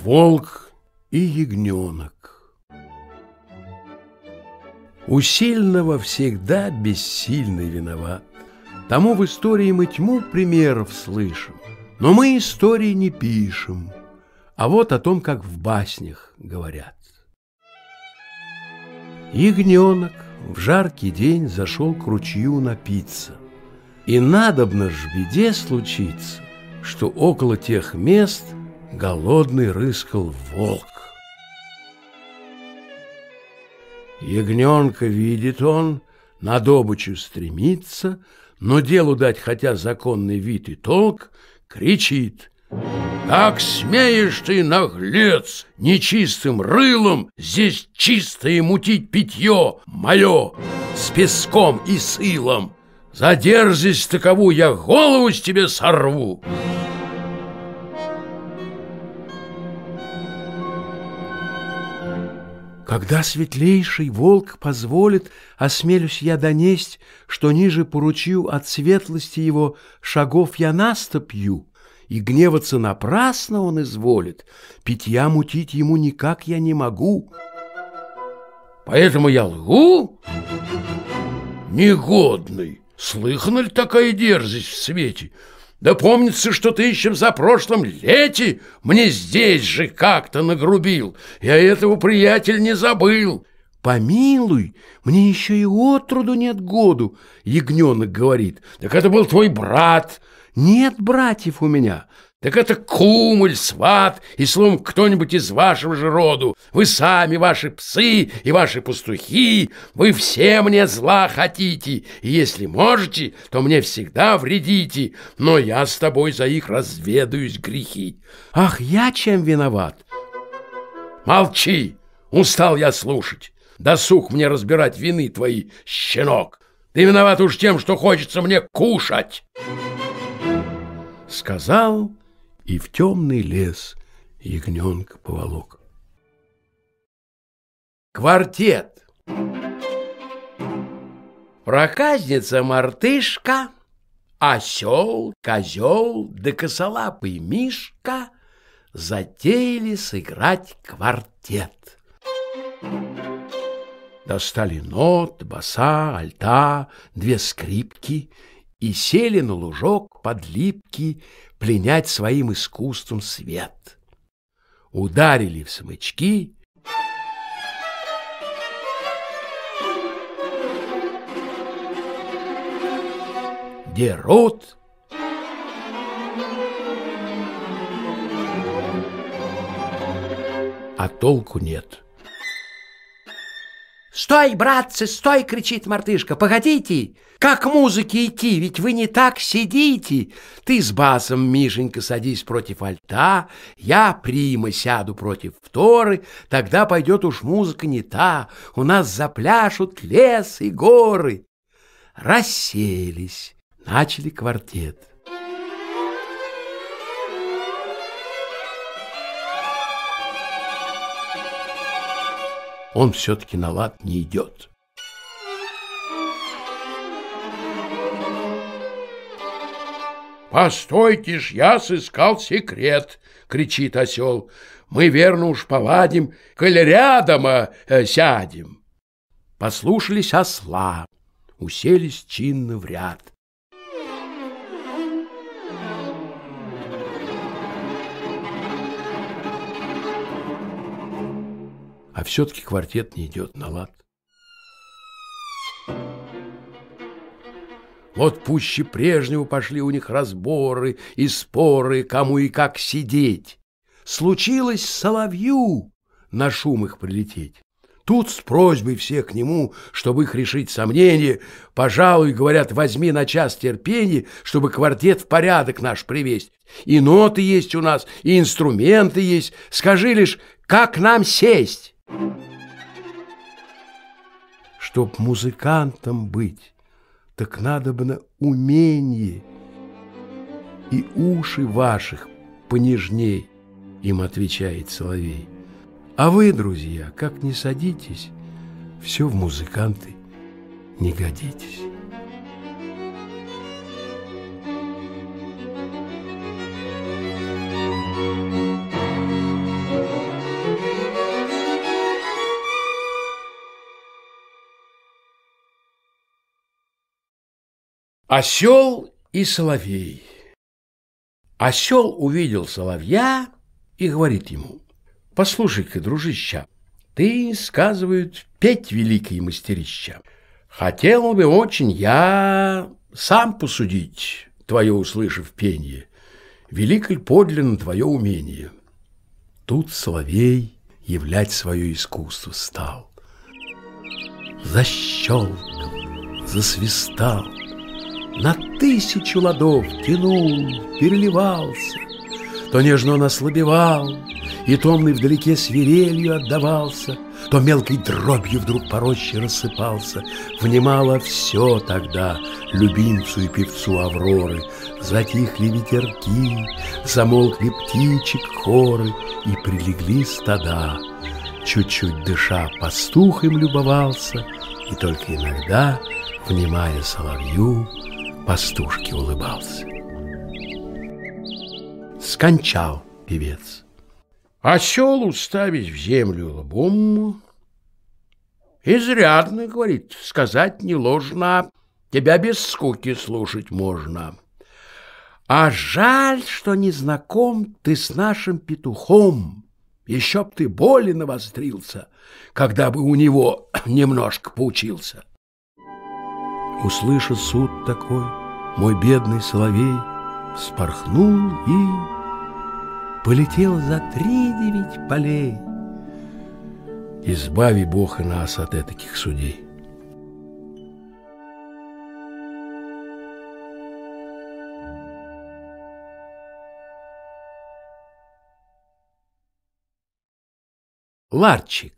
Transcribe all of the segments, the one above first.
Волк и ягненок. У сильного всегда бессильный виноват. Тому в истории мы тьму примеров слышим, но мы истории не пишем, а вот о том, как в баснях говорят. Ягненок в жаркий день зашел к ручью напиться, и надобно ж в беде случиться, что около тех мест голодный рыскал волк. Ягненка видит он, на добычу стремится, но делу дать хотя законный вид и толк, кричит: «Как смеешь ты, наглец, нечистым рылом здесь чистое мутить питье мое с песком и с илом? За дерзость таковую я голову с тебе сорву!» Когда светлейший волк позволит, осмелюсь я донесть, что ниже по ручью от светлости его шагов я наступью, и гневаться напрасно он изволит, питья мутить ему никак я не могу. Поэтому я лгу? Негодный! Слыхана ли такая дерзость в свете? Да помнится, что ты еще в запрошлом лете мне здесь же как-то нагрубил. Я этого, приятель, не забыл. Помилуй, мне еще и отроду нет году, ягненок говорит. Так это был твой брат. Нет братьев у меня. Так это кум или сват, и словом кто-нибудь из вашего же роду. Вы сами, ваши псы и ваши пастухи, вы все мне зла хотите, и если можете, то мне всегда вредите, но я с тобой за их разведаюсь грехи. Ах, я чем виноват? Молчи, устал я слушать. Досуг мне разбирать вины твои, щенок. Ты виноват уж тем, что хочется мне кушать. Сказал, и в темный лес ягненка поволок. Квартет. Проказница-мартышка, осел, козел да косолапый мишка затеяли сыграть квартет. Достали нот, баса, альта, две скрипки и сели на лужок под липки пленять своим искусством свет. Ударили в смычки, дерут, а толку нет. «Стой, братцы, стой!» — кричит мартышка. «Погодите! Как к музыке идти? Ведь вы не так сидите! Ты с басом, Мишенька, садись против альта, я, прима, сяду против вторы, тогда пойдет уж музыка не та, у нас запляшут лес и горы!» Расселись, начали квартет. Он все-таки на лад не идет. «Постойте ж, я сыскал секрет!» — кричит осел. «Мы, верно, уж поладим, коль рядом сядем!» Послушались осла, уселись чинно в ряд. А все-таки квартет не идет на лад. Вот пуще прежнего пошли у них разборы и споры, кому и как сидеть. Случилось соловью на шум их прилететь. Тут с просьбой всех к нему, чтобы их решить сомнения, пожалуй, говорят, возьми на час терпения, чтобы квартет в порядок наш привести. И ноты есть у нас, и инструменты есть. Скажи лишь, как нам сесть? Чтоб музыкантом быть, так надобно уменье и уши ваших понежней, им отвечает соловей. А вы, друзья, как ни садитесь, все в музыканты не годитесь. Осел и соловей. Осел увидел соловья и говорит ему: «Послушай-ка, дружища, ты, сказывают, петь великий мастерища. Хотел бы очень я сам посудить, твое услышав пенье, велико ли подлинно твое умение». Тут соловей являть свое искусство стал. Защелкал, засвистал, на 1000 ладов тянул, переливался. То нежно он ослабевал, и томный вдалеке свирелью отдавался, то мелкой дробью вдруг по роще рассыпался. Внимало все тогда любимцу и певцу Авроры. Затихли ветерки, замолкли птичек хоры, и прилегли стада. Чуть-чуть дыша, пастух им любовался, и только иногда, внимая соловью, пастушке улыбался. Скончал певец. Осел, уставясь в землю лбом: «Изрядно, — говорит, — сказать не ложно, тебя без скуки слушать можно. А жаль, что не знаком ты с нашим петухом. Еще б ты более навострился, когда бы у него немножко поучился». Услыша суд такой, мой бедный соловей вспорхнул и полетел за 3-9 полей. Избави Бог и нас от этаких судей. Ларчик.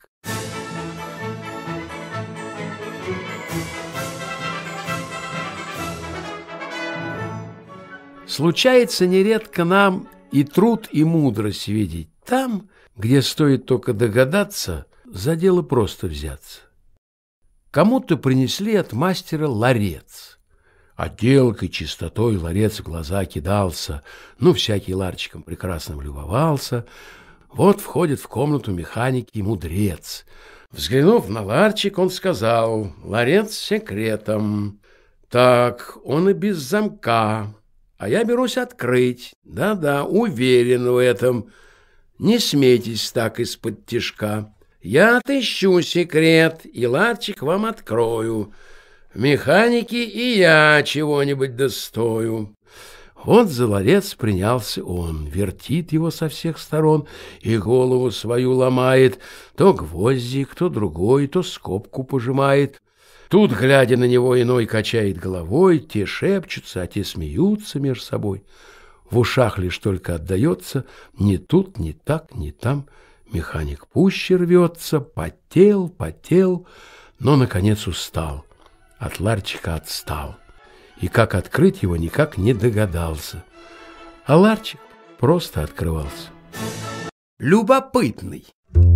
Случается нередко нам и труд, и мудрость видеть там, где стоит только догадаться, за дело просто взяться. Кому-то принесли от мастера ларец. Отделкой, чистотой ларец в глаза кидался, всякий ларчиком прекрасно любовался. Вот входит в комнату механики мудрец. Взглянув на ларчик, он сказал: «Ларец с секретом. Так, он и без замка. А я берусь открыть. Да-да, уверен в этом. Не смейтесь так из-под тишка. Я отыщу секрет, и ларчик вам открою. В механике и я чего-нибудь достою». Вот за ларец принялся он, вертит его со всех сторон и голову свою ломает, то гвоздик, то другой, то скобку пожимает. Тут, глядя на него, иной качает головой, те шепчутся, а те смеются между собой. В ушах лишь только отдается: ни тут, ни так, ни там. Механик пуще рвется, потел, но, наконец, устал. От ларчика отстал. И как открыть его, никак не догадался. А ларчик просто открывался. Любопытный.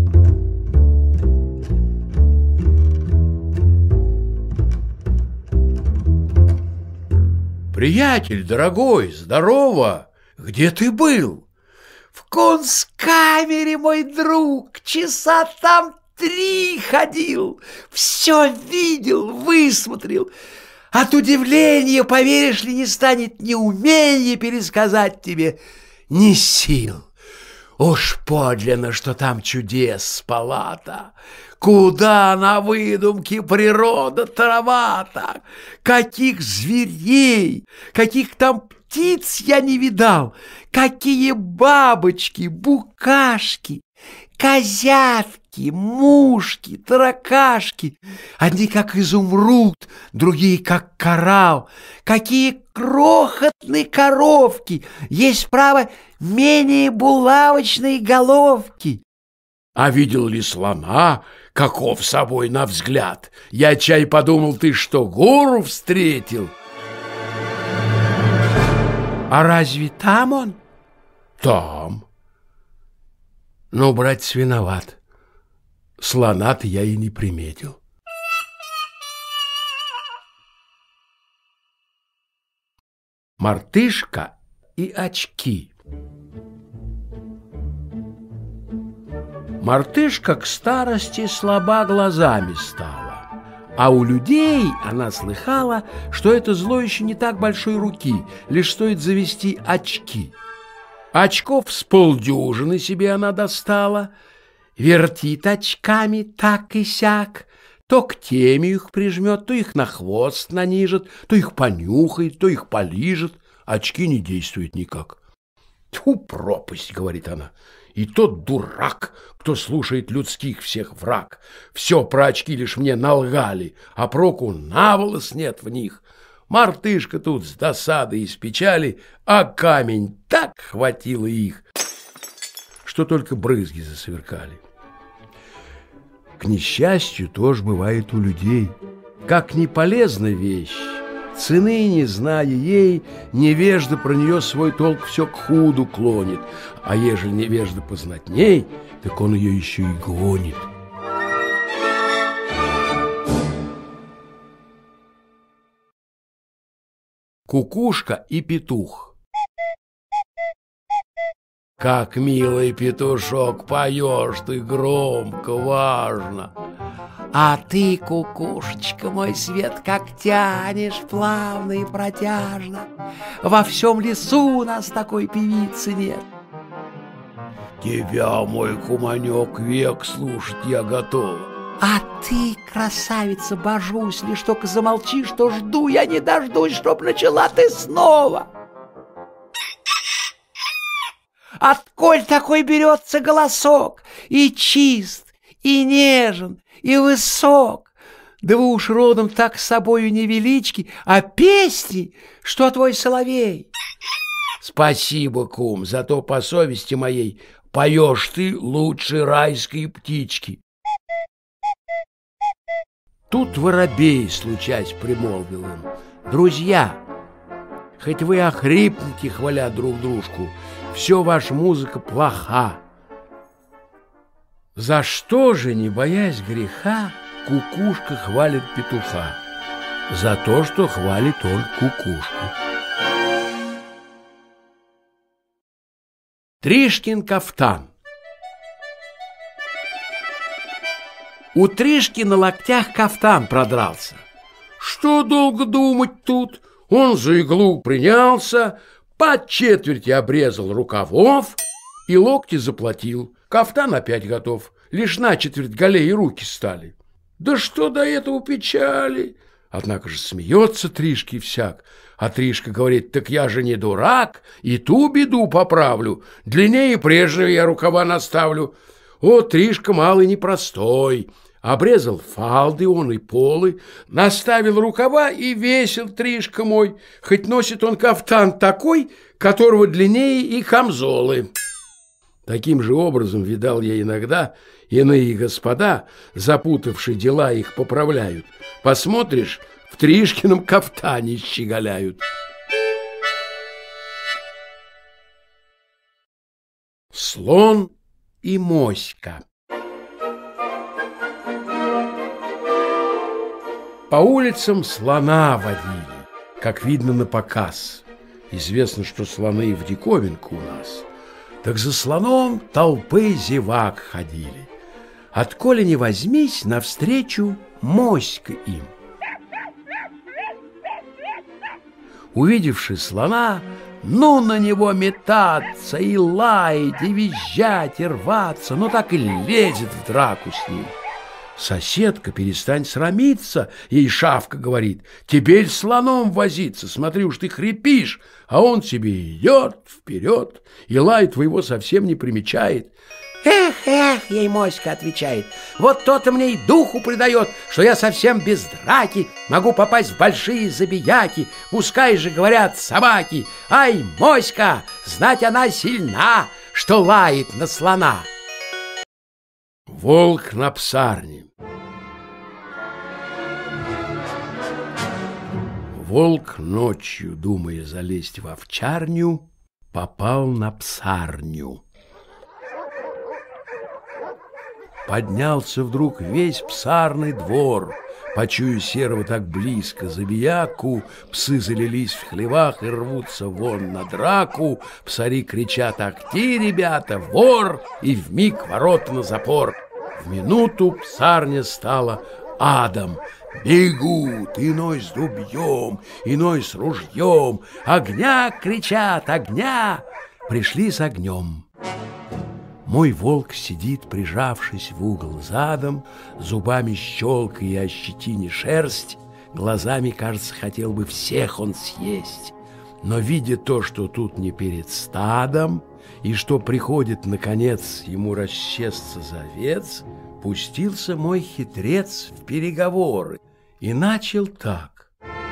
«Приятель дорогой, здорово! Где ты был?» «В кунсткамере, мой друг, часа там 3 ходил, все видел, высмотрел. От удивления, поверишь ли, не станет ни умения пересказать тебе, ни сил. Уж подлинно, что там чудес палата. Куда на выдумке природа таровата! Каких зверей, каких там птиц я не видал! Какие бабочки, букашки, козявки, мушки, таракашки! Одни как изумруд, другие как коралл. Какие крохотные коровки! Есть, право, менее булавочные головки!» «А видел ли слона, каков собой на взгляд? Я чай подумал, ты что, гору встретил?» «А разве там он?» «Там». «Ну, братец, виноват. Слона-то я и не приметил». Мартышка и очки. Мартышка к старости слаба глазами стала, А у людей она слыхала, что это зло еще не так большой руки, лишь стоит завести очки. Очков с полдюжины себе она достала, вертит очками так и сяк, то к теме их прижмет, то их на хвост нанижет, то их понюхает, то их полижет. Очки не действуют никак. «Тьфу, пропасть!» — говорит она. «И тот дурак, кто слушает людских всех враг. Все про очки лишь мне налгали, а проку наволос нет в них. Мартышка тут с досады и с печали, а камень так хватило их, что только брызги засверкали». К несчастью, тоже бывает у людей. Как не полезна вещь, цены не зная ей, невежда про нее свой толк все к худу клонит, а ежели невежда познатней, так он ее еще и гонит. Кукушка и петух. Как, милый петушок, поешь ты громко, важно. А ты, кукушечка, мой свет, как тянешь плавно и протяжно. Во всем лесу у нас такой певицы нет. Тебя, мой куманек, век слушать я готова. А ты, красавица, божусь, лишь только замолчишь, что жду я не дождусь, чтоб начала ты снова. Отколь такой берется голосок, и чист, и нежен, и высок? Да вы уж родом так с собою невелички, а песни, что твой соловей. Спасибо, кум, зато по совести моей поешь ты лучше райской птички. Тут воробей, случаясь, примолвил им: друзья, хоть вы охрипнете, хваля друг дружку, все ваша музыка плоха. За что же, не боясь греха, кукушка хвалит петуха? За то, что хвалит он кукушку. Тришкин кафтан. У Тришки на локтях кафтан продрался. Что долго думать тут? Он за иглу принялся, по четверти обрезал рукавов и локти заплатил. Кафтан опять готов, лишь на четверть голее руки стали. Да что до этого печали? Однако же смеется Тришки всяк. А Тришка говорит: так я же не дурак, и ту беду поправлю, длиннее прежнего я рукава наставлю. О, Тришка малый непростой. Обрезал фалды он и полы, наставил рукава, и весел Тришка мой, хоть носит он кафтан такой, которого длиннее и камзолы. Таким же образом, видал я иногда, иные господа, запутавшие дела, их поправляют. Посмотришь, в Тришкином кафтане щеголяют. Слон и моська. По улицам слона водили, как видно, на показ. Известно, что слоны в диковинку у нас. Так за слоном толпы зевак ходили. Отколи не возьмись, навстречу моська им. Увидевши слона, ну на него метаться и лаять, и визжать, и рваться, но так и лезет в драку с ним. Соседка: перестань срамиться, ей Шавка говорит, теперь слоном возиться, смотри уж ты хрипишь, а он себе идет вперед, и лай твоего совсем не примечает. Эх, эх, ей моська отвечает, вот то-то мне и духу придает, что я совсем без драки могу попасть в большие забияки, пускай же говорят собаки, ай, моська, знать она сильна, что лает на слона. Волк на псарне. Волк ночью, думая залезть в овчарню, попал на псарню. Поднялся вдруг весь псарный двор. Почуя серого так близко забияку, псы залились в хлевах и рвутся вон на драку. Псари кричат: «Ахти, ребята, вор!» И вмиг ворота на запор. В минуту псарня стала адом. Бегут, иной с дубьем, иной с ружьем. Огня кричат, огня! Пришли с огнем. Мой волк сидит, прижавшись в угол задом, зубами щелкая и ощетине шерсть. Глазами, кажется, хотел бы всех он съесть. Но, видя то, что тут не перед стадом, и что приходит, наконец, ему расчесться за овец, пустился мой хитрец в переговоры и начал так.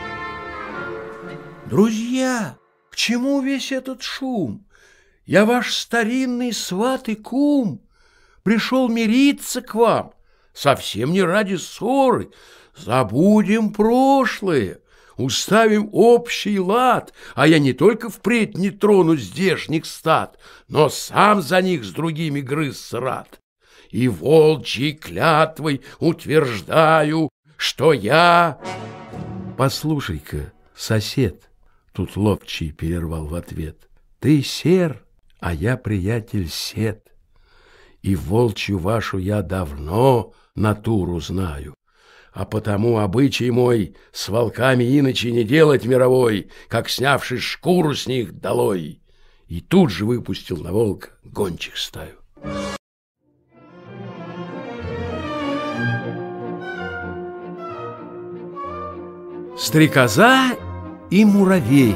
«Друзья, к чему весь этот шум? Я ваш старинный сват и кум, пришел мириться к вам, совсем не ради ссоры. Забудем прошлое, уставим общий лад, а я не только впредь не трону здешних стад, но сам за них с другими грызться рад. И волчьей клятвой утверждаю, что я...» «Послушай-ка, сосед», — тут ловчий перервал в ответ, «ты сер, а я, приятель, сед, и волчью вашу я давно натуру знаю. А потому обычай мой с волками иначе не делать мировой, как снявши шкуру с них долой». И тут же выпустил на волка гончих стаю. Стрекоза и муравей.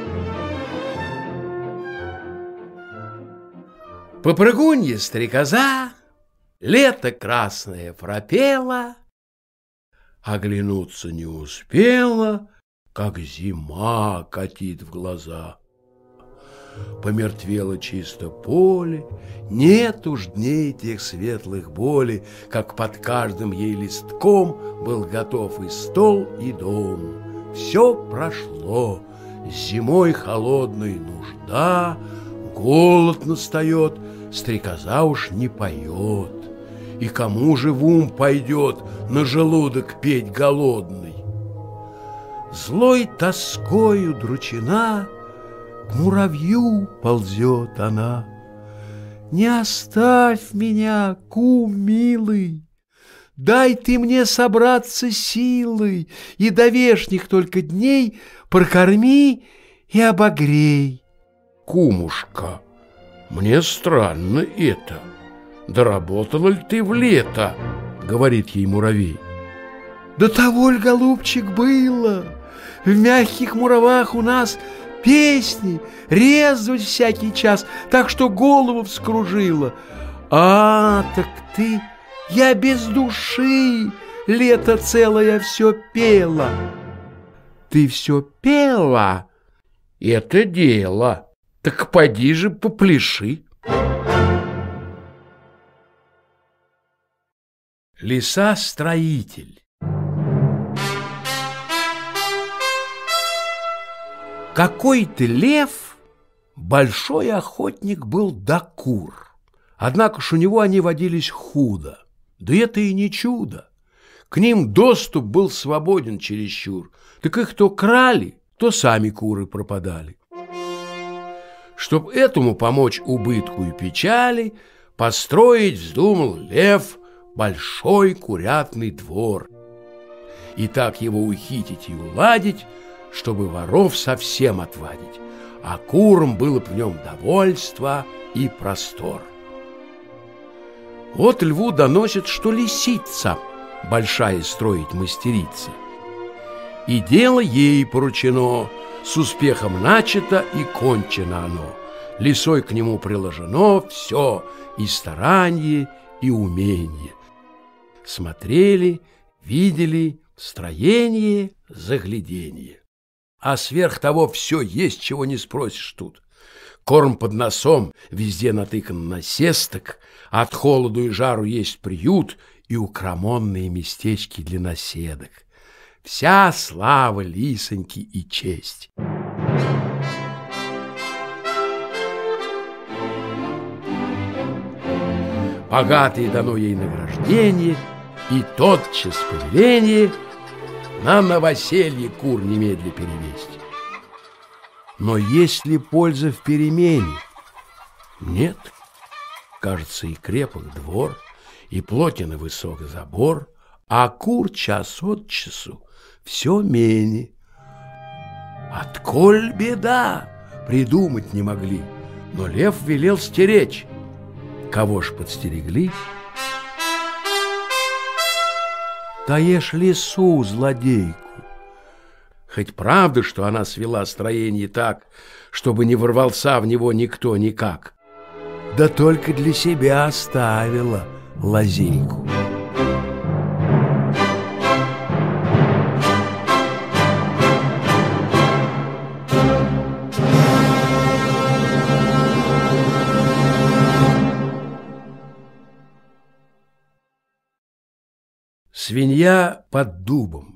Попрыгунья стрекоза, лето красное пропела, оглянуться не успела, как зима катит в глаза. Помертвело чисто поле, нет уж дней тех светлых боли, как под каждым ей листком был готов и стол, и дом. Все прошло, зимой холодной нужда, голод настает, стрекоза уж не поет. И кому же в ум пойдет на желудок петь голодный? Злой тоскою дручина, к муравью ползет она. «Не оставь меня, кум милый, дай ты мне собраться силой, и до вешних только дней прокорми и обогрей». «Кумушка, мне странно это. Доработала ли ты в лето?» — говорит ей муравей. «Да того ль, голубчик, было. В мягких муравах у нас песни резвость всякий час, так что голову вскружило. А, так ты, я без души, лето целое все пела». «Ты все пела?» «Это дело. Так поди же попляши». Лиса-строитель. Какой-то лев, большой охотник был до кур. Однако ж у него они водились худо. Да это и не чудо. К ним доступ был свободен чересчур. Так их то крали, то сами куры пропадали. Чтоб этому помочь убытку и печали, построить вздумал лев большой курятный двор. И так его ухитить и уладить, чтобы воров совсем отвадить, а курам было в нем довольство и простор. Вот льву доносят, что лисица большая строить мастерица. И дело ей поручено, с успехом начато и кончено оно. Лисой к нему приложено все, и старанье, и умение. Смотрели, видели, строение, загляденье. А сверх того все есть, чего не спросишь тут. Корм под носом, везде натыкан насесток, от холоду и жару есть приют и укромонные местечки для наседок. Вся слава лисоньки и честь. Богатые дано ей награждение, и тотчас повеление на новоселье кур немедля перевесть. Но есть ли польза в перемене? Нет. Кажется, и крепок двор, и плотен и высок забор, а кур час от часу все менее. Отколь беда, придумать не могли, но лев велел стеречь. Кого ж подстерегли? Таешь лису, злодейку. Хоть правда, что она свела строение так, чтобы не ворвался в него никто никак, да только для себя оставила лазейку. Свинья под дубом.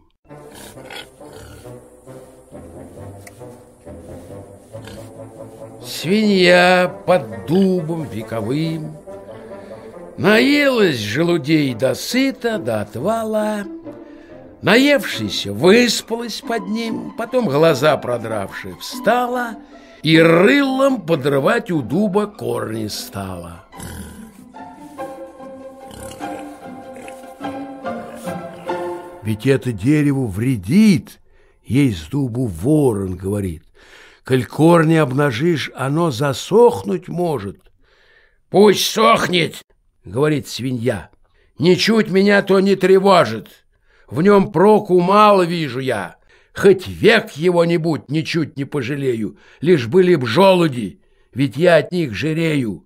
Свинья под дубом вековым наелась желудей до сыта, до отвала. Наевшись, выспалась под ним, потом глаза продравши встала и рылом подрывать у дуба корни стала. Ведь это дереву вредит, ей с дубу ворон говорит. Коль корни обнажишь, оно засохнуть может. Пусть сохнет, говорит свинья, ничуть меня то не тревожит. В нем проку мало вижу я, хоть век его-нибудь ничуть не пожалею, лишь были б желуди, ведь я от них жирею.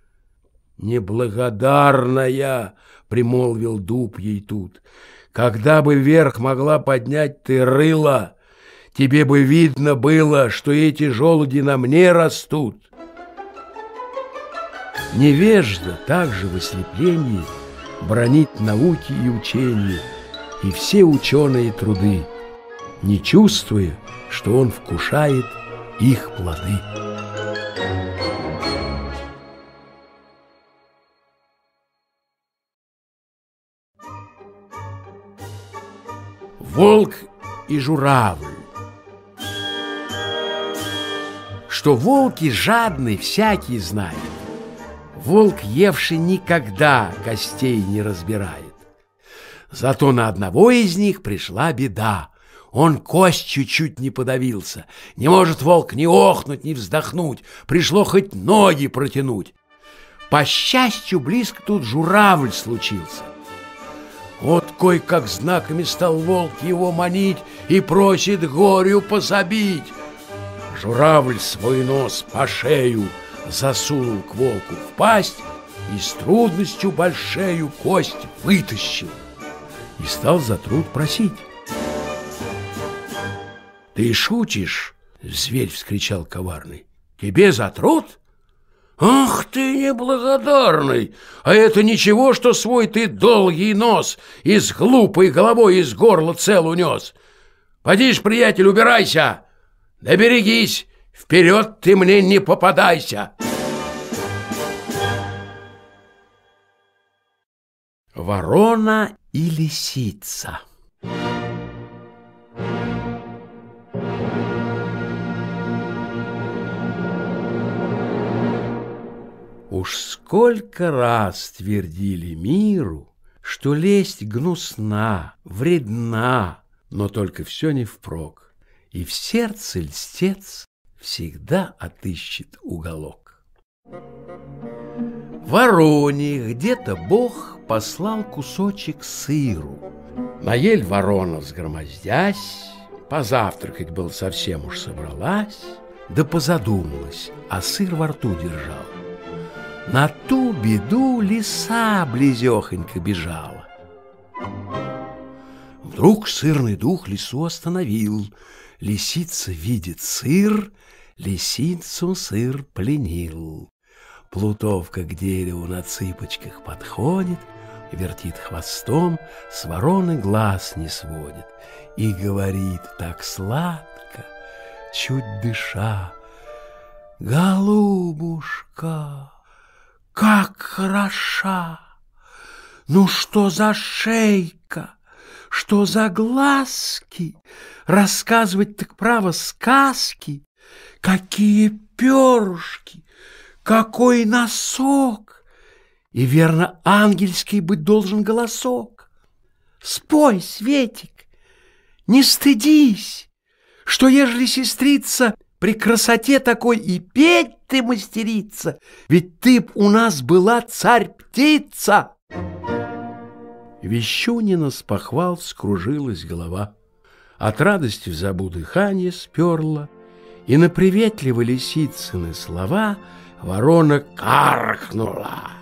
Неблагодарная, примолвил дуб ей тут, когда бы вверх могла поднять ты рыло, тебе бы видно было, что эти желуди на мне растут. Невежда также в ослеплении бранит науки и учения и все ученые труды, не чувствуя, что он вкушает их плоды. Волк и журавль. Что волки жадный, всякий знает. Волк, евший, никогда костей не разбирает. Зато на одного из них пришла беда. Он костью чуть не подавился. Не может волк ни охнуть, ни вздохнуть. Пришло хоть ноги протянуть. По счастью, близко тут журавль случился. Вот кой-как знаками стал волк его манить и просит горю пособить. Журавль свой нос по шею засунул к волку в пасть и с трудностью большею кость вытащил и стал за труд просить. «Ты шутишь?» — зверь вскричал коварный. «Тебе за труд? Ах ты неблагодарный! А это ничего, что свой ты долгий нос и с глупой головой из горла цел унес. Поди ж, приятель, убирайся! Да берегись, вперед ты мне не попадайся!» Ворона и лисица. Уж сколько раз твердили миру, что лесть гнусна, вредна, но только все не впрок, и в сердце льстец всегда отыщет уголок. Вороне где-то Бог послал кусочек сыру. На ель ворона взгромоздясь, позавтракать был совсем уж собралась, да позадумалась, а сыр во рту держал. На ту беду лиса близехонько бежала. Вдруг сырный дух лису остановил. Лисица видит сыр, лисицу сыр пленил. Плутовка к дереву на цыпочках подходит, вертит хвостом, с вороны глаз не сводит и говорит так сладко, чуть дыша: «Голубушка, как хороша! Ну что за шейка, что за глазки! Рассказывать так право сказки! Какие перышки! Какой носок! И верно, ангельский быть должен голосок!» Спой, Светик, не стыдись, что ежели сестрица при красоте такой и петь ты мастерица, ведь ты б у нас была царь-птица. Вещунина с похвал вскружилась голова, от радости в забу дыхание сперла, и на приветливо лисицыны слова ворона каркнула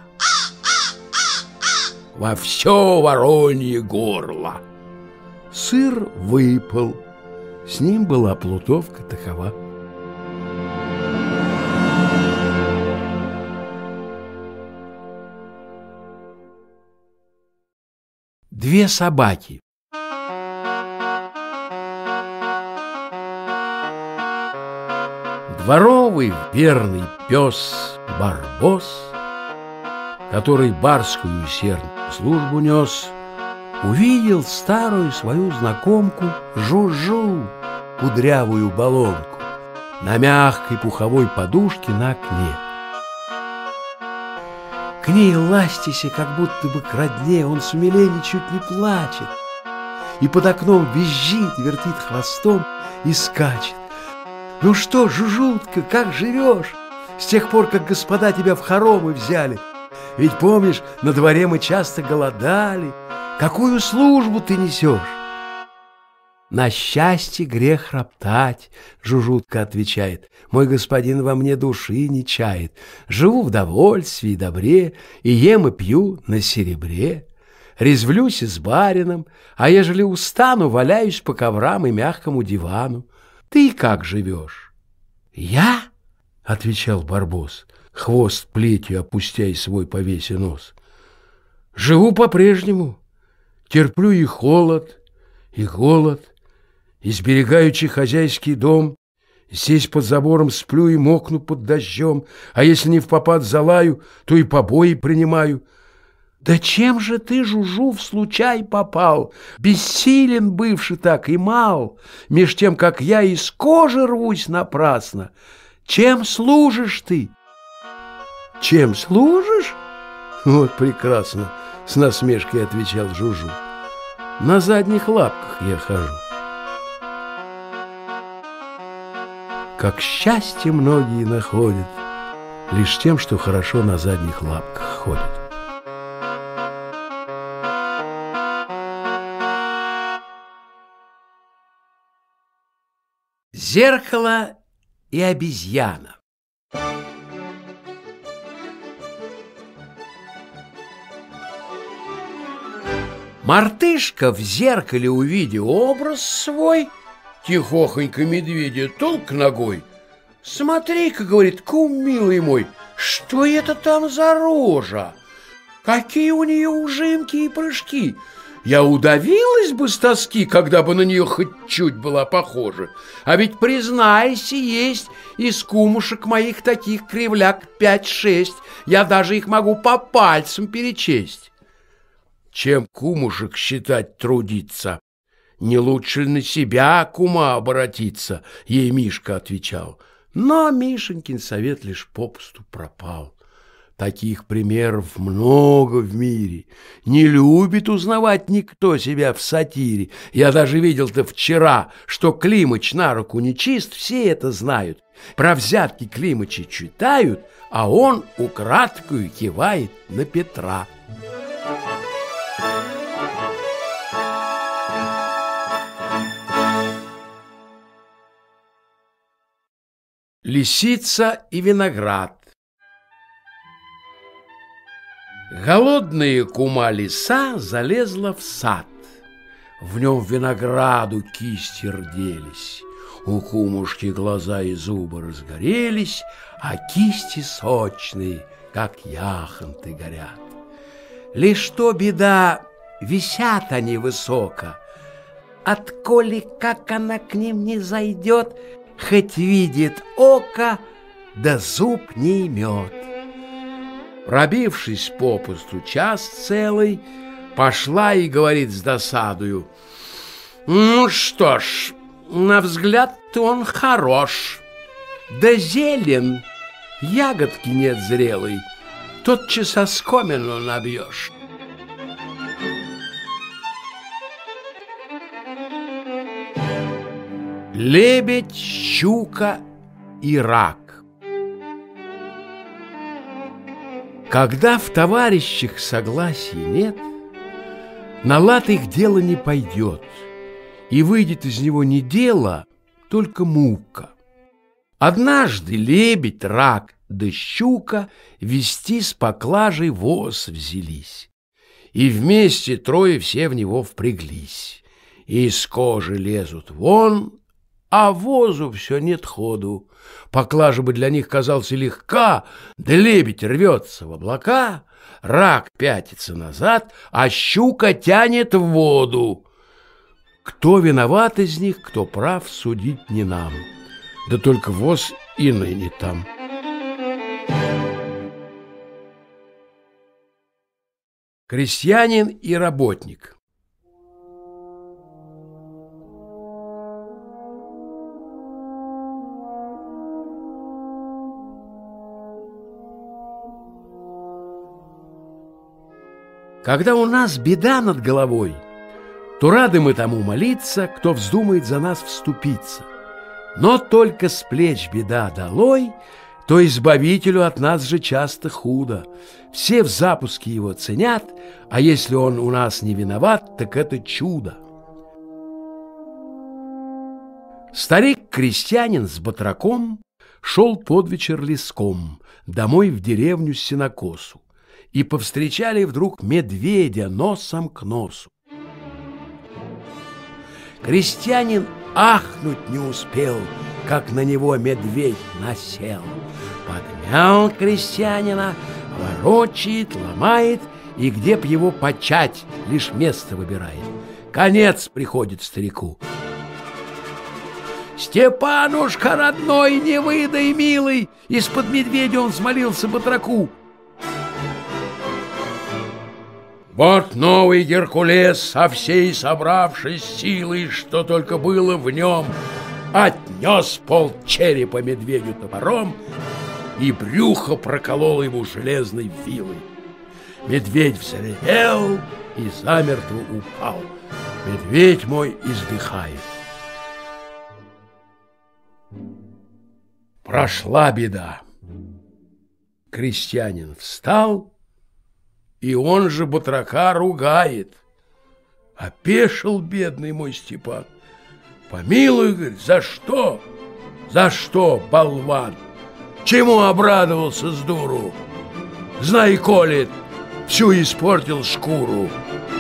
во все воронье горло. Сыр выпал, с ним была плутовка такова. Две собаки. Дворовый верный пес Барбос, который барскую усердную службу нес, увидел старую свою знакомку Жужу, кудрявую баллонку, на мягкой пуховой подушке на окне. К ней ластися, как будто бы к родне, он с умиления чуть не плачет, и под окном визжит, вертит хвостом и скачет. Ну что, Жужутка, как живешь? С тех пор, как господа тебя в хоромы взяли. Ведь помнишь, на дворе мы часто голодали. Какую службу ты несешь? На счастье грех роптать, Жужутка отвечает. Мой господин во мне души не чает. Живу в довольстве и добре, и ем и пью на серебре. Резвлюсь и с барином, а ежели устану, валяюсь по коврам и мягкому дивану. Ты как живешь? Я? — отвечал Барбос, хвост плетью опустяя свой по весе нос. Живу по-прежнему, терплю и холод, и голод, и сберегаючи хозяйский дом, здесь под забором сплю и мокну под дождем, а если не впопад залаю, то и побои принимаю. Да чем же ты, Жужу, в случай попал, бессилен бывший так и мал, меж тем, как я из кожи рвусь напрасно? Чем служишь ты? Чем служишь? Вот прекрасно, с насмешкой отвечал Жужу. На задних лапках я хожу. Как счастье многие находят лишь тем, что хорошо на задних лапках ходят. Зеркало и обезьяна. Мартышка, в зеркале увидя образ свой, тихохонько медведя толк ногой. Смотри-ка, говорит, кум милый мой, что это там за рожа? Какие у нее ужимки и прыжки! Я удавилась бы с тоски, когда бы на нее хоть чуть была похожа. А ведь, признайся, есть из кумушек моих таких кривляк 5-6. Я даже их могу по пальцам перечесть. Чем кумушек считать трудиться? Не лучше ли на себя, кума, обратиться? Ей Мишка отвечал. Но Мишенькин совет лишь попусту пропал. Таких примеров много в мире. Не любит узнавать никто себя в сатире. Я даже видел-то вчера, что Климыч на руку нечист, все это знают. Про взятки Климыча читают, а он украдкою кивает на Петра. Лисица и виноград. Голодная кума лиса залезла в сад. В нем винограду кисти рделись. У кумушки глаза и зубы разгорелись, а кисти сочные, как яхонты, горят. Лишь то беда, висят они высоко. Отколи как она к ним не зайдет, хоть видит око, да зуб не имет. Пробившись попусту час целый, пошла и говорит с досадою: ну что ж, на взгляд-то он хорош, да зелен, ягодки нет зрелой, тотчас оскомину набьешь. Лебедь, щука и рак. Когда в товарищах согласия нет, на лад их дело не пойдет, и выйдет из него не дело, только мука. Однажды лебедь, рак да щука вести с поклажей воз взялись, и вместе трое все в него впряглись, и из кожи лезут вон, а возу все нет ходу. Поклажа бы для них казалась легка, да лебедь рвется в облака, рак пятится назад, а щука тянет в воду. Кто виноват из них, кто прав, судить не нам, да только воз и ныне там. Крестьянин и работник. Когда у нас беда над головой, то рады мы тому молиться, кто вздумает за нас вступиться. Но только с плеч беда долой, то избавителю от нас же часто худо. Все в запуске его ценят, а если он у нас не виноват, так это чудо. Старик-крестьянин с батраком шел под вечер леском домой в деревню сенокосу, и повстречали вдруг медведя носом к носу. Крестьянин ахнуть не успел, как на него медведь насел. Подмял крестьянина, ворочает, ломает, и где б его почать, лишь место выбирает. Конец приходит старику. «Степанушка, родной, не выдай, милый!» Из-под медведя он взмолился батраку. Вот новый Геркулес со всей собравшись силой, что только было в нем, отнес пол черепа медведю топором и брюхо проколол ему железной вилой. Медведь взревел и замертво упал. Медведь мой издыхает. Прошла беда. Крестьянин встал, и он же батрака ругает. Опешил бедный мой Степан. Помилуй, говорит, за что? За что, болван? Чему обрадовался с дуру? Знай, коли, всю испортил шкуру.